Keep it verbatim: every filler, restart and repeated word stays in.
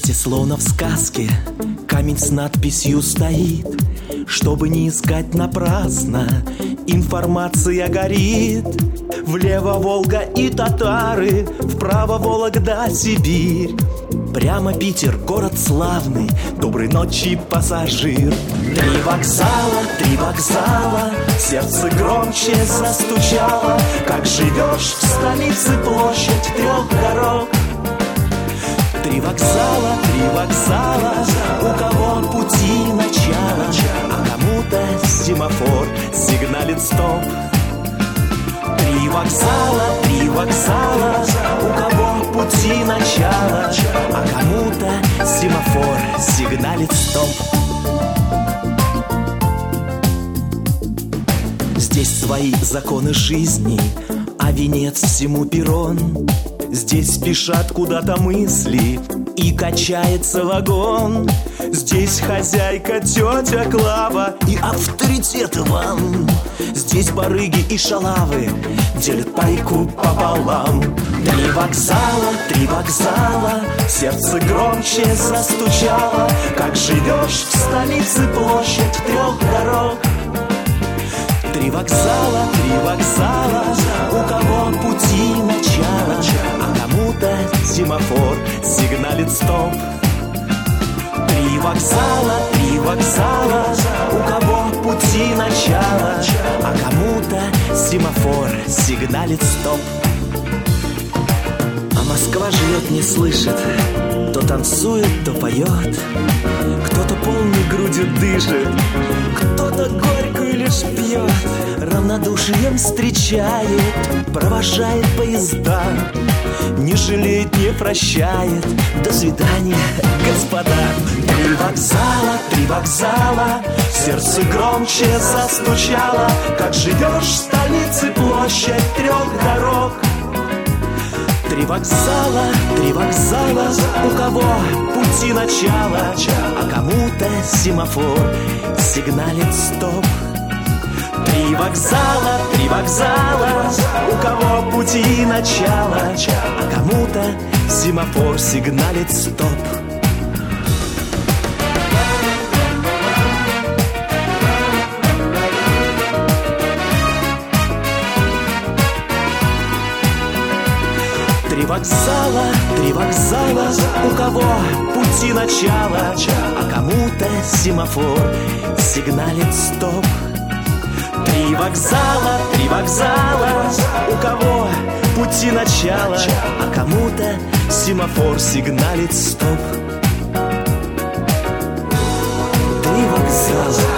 месте, словно в сказке, камень с надписью стоит. Чтобы не искать напрасно, информация горит. Влево Волга и татары, вправо Вологда, Сибирь. Прямо Питер, город славный, доброй ночи, пассажир. Три вокзала, три вокзала, сердце громче застучало. Как живешь в столице, площадь трех дорог. Три вокзала, три вокзала, у кого пути начало, а кому-то семафор сигналит стоп. Три вокзала, три вокзала, у кого пути начало, а кому-то семафор сигналит стоп. Здесь свои законы жизни, а венец всему перрон. Здесь спешат куда-то мысли и качается вагон. Здесь хозяйка тетя Клава и авторитет Иван. Здесь барыги и шалавы делят пайку пополам. Три вокзала, три вокзала, сердце громче застучало. Как живешь в столице, площадь трех дорог. Три вокзала, три вокзала, у кого пути начало, а кому-то семафор сигналит стоп. Три вокзала, три вокзала, у кого пути начало, а кому-то семафор сигналит стоп. А Москва живет, не слышит, то танцует, то поет. Кто-то полной грудью дышит, кто-то горькую лишь пьет. Равнодушием встречает, провожает поезда, не жалеет, не прощает. До свидания, господа. Три вокзала, три вокзала, сердце громче застучало. Как живешь в столице, площадь трех дорог. Три вокзала, три вокзала, у кого пути начало, а кому-то семафор сигналит стоп. Три вокзала, три вокзала, у кого пути начало, а кому-то семафор сигналит стоп. Три вокзала, три вокзала, у кого пути начало, а кому-то семафор сигналит стоп. Три вокзала, три вокзала, у кого пути начало, а кому-то семафор сигналит стоп. Три вокзала.